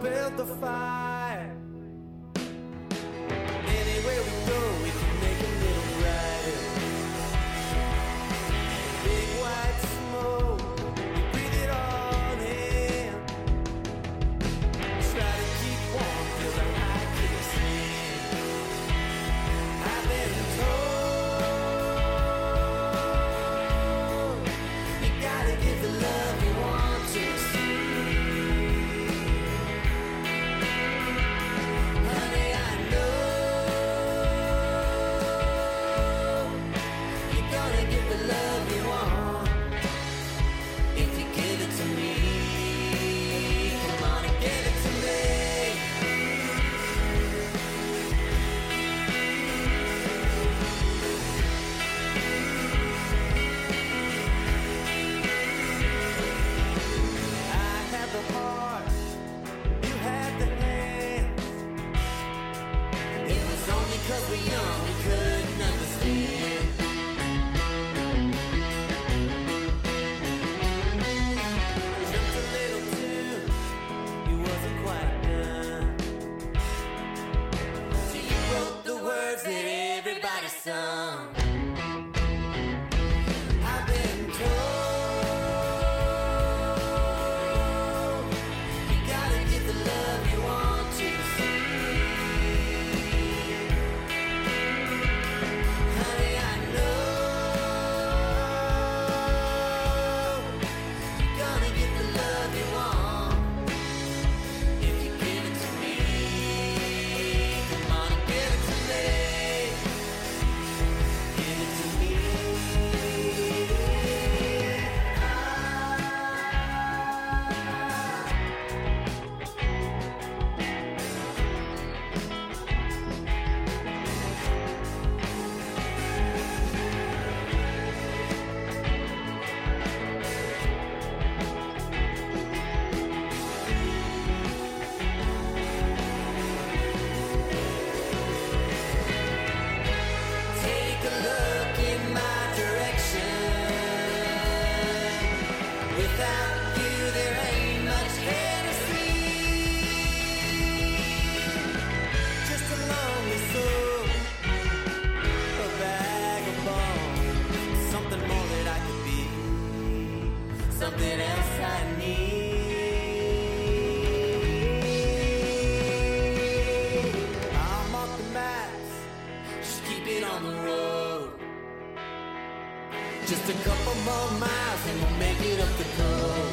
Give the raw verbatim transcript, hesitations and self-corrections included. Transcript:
built the fire. Anywhere we go, we can make a little brighter. Big white smoke, we breathe it all in. Try to keep warm till the light kicks in. I've been told you gotta give the love you want to receive. Honey, I know you're gonna give the love you want if you give it to me. Come on and give it to me. I have the heart, you have the hands. It was only 'cause we're young we couldn't understand. Jumped a little too, you wasn't quite done. So you wrote the words that everybody sung. I've been told you gotta give the love you want to receive. Honey, I know you're gonna give the love you want if you give it to me. Come on and give it to me. Give it to me. Take a look in my direction. Without you, there ain't much here to see. Just a lonely soul, a vagabond, something more that I could be, something else I need. I'll mark the maps, just keep it on the road. Just a couple more miles and we'll make it up the coast.